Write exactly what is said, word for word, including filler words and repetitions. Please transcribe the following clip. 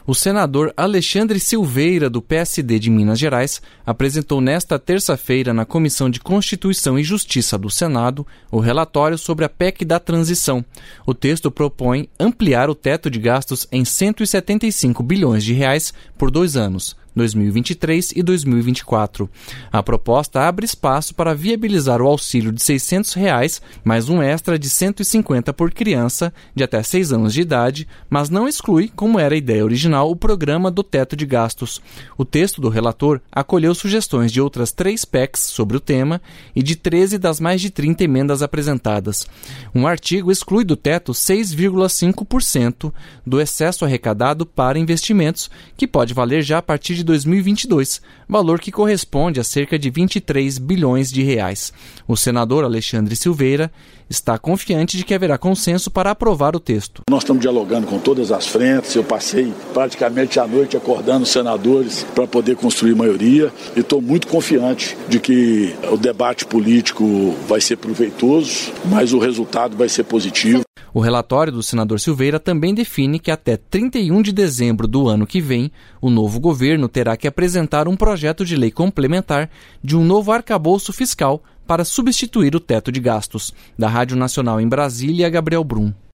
O senador Alexandre Silveira, do P S D de Minas Gerais, apresentou nesta terça-feira na Comissão de Constituição e Justiça do Senado o relatório sobre a P E C da transição. O texto propõe ampliar o teto de gastos em cento e setenta e cinco bilhões de reais por dois anos, dois mil e vinte e três e dois mil e vinte e quatro. A proposta abre espaço para viabilizar o auxílio de seiscentos reais, mais um extra de cento e cinquenta por criança de até seis anos de idade, mas não exclui, como era a ideia original, o programa do teto de gastos. O texto do relator acolheu sugestões de outras três P E Cs sobre o tema e de treze das mais de trinta emendas apresentadas. Um artigo exclui do teto seis vírgula cinco por cento do excesso arrecadado para investimentos, que pode valer já a partir de dois mil e vinte e dois, valor que corresponde a cerca de vinte e três bilhões de reais. O senador Alexandre Silveira está confiante de que haverá consenso para aprovar o texto. Nós estamos dialogando com todas as frentes, eu passei praticamente a noite acordando os senadores para poder construir maioria e estou muito confiante de que o debate político vai ser proveitoso, mas o resultado vai ser positivo. O relatório do senador Silveira também define que até trinta e um de dezembro do ano que vem, o novo governo terá que apresentar um projeto de lei complementar de um novo arcabouço fiscal para substituir o teto de gastos. Da Rádio Nacional em Brasília, Gabriel Brum.